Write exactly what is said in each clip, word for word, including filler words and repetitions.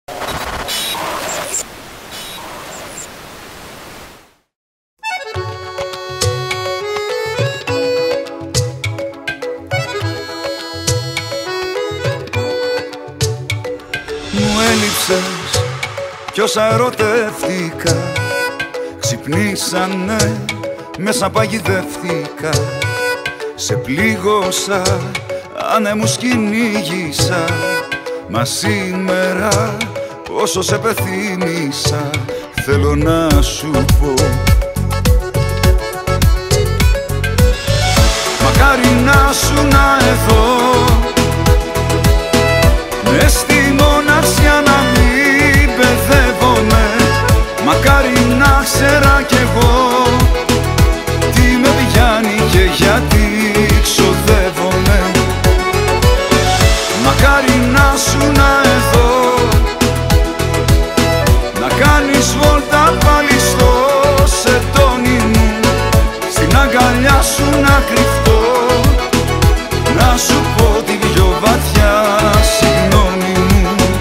Μου έλειψες κι όσα ερωτεύτηκα ξυπνήσανε, μέσα παγιδεύτηκα. Σε πλήγωσα, άνεμους κυνήγησα, μα σήμερα όσο σε πεθύμησα θέλω να σου πω. Μακάρι να σου να εδώ, μες στη μοναξιά να μην παιδεύομαι. Μακάρι να ξέρα κι εγώ τι με πιάνει και γιατί ξοδεύομαι. Μακάρι να σου να εδώ, να κάνεις βόλτα πάλι στο σεντόνι μου, στην αγκαλιά σου να κρυφτώ, να σου πω την πιο βαθιά συγγνώμη μου.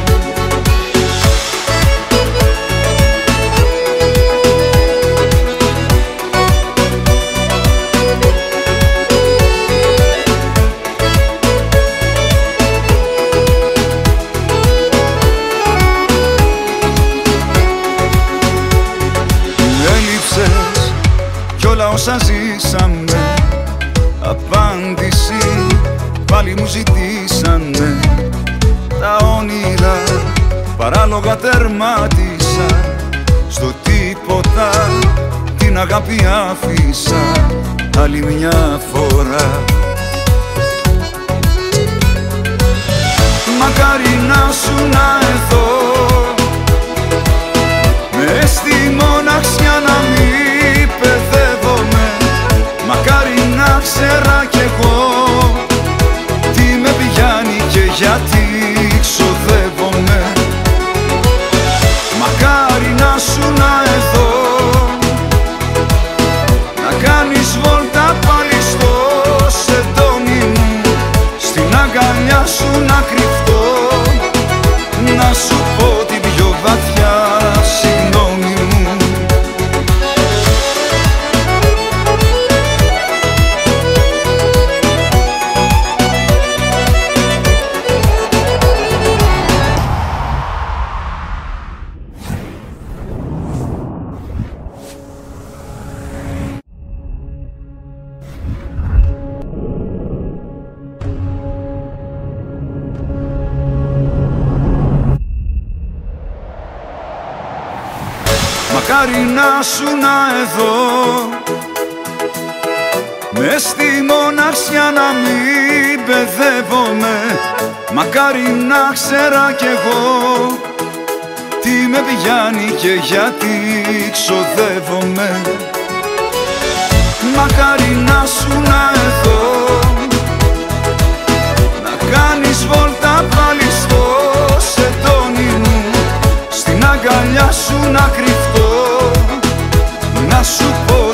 Κι όλα όσα ζήσαμε απάντηση πάλι μου ζητήσανε. Τα όνειρα παράλογα τερμάτισα, στο τίποτα την αγάπη άφησα άλλη μια φορά. Μακάρι να σου να εδώ, μες στη μοναξιά να μην παιδεύομαι. Μακάρι να ξέρα κι εγώ τι με πιάνει και γιατί ξοδεύομαι. Μακάρι να σου να εδώ, να κάνεις βόλτα πάλι στο σεντόνι μου, στην αγκαλιά σου να κρυφτώ, να σου πω την πιο βαθιά συγγνώμη μου. Μακάρι να σου να εδώ, μες στη μοναξιά να μην παιδεύομαι. Μακάρι να ξέρα κι εγώ τι με πιάνει και γιατί ξοδεύομαι. Μακάρι να σου να εδώ, να κάνεις βόλτα πάλι στο σεντόνι μου, στην αγκαλιά σου να κρυφτώ, να σου πω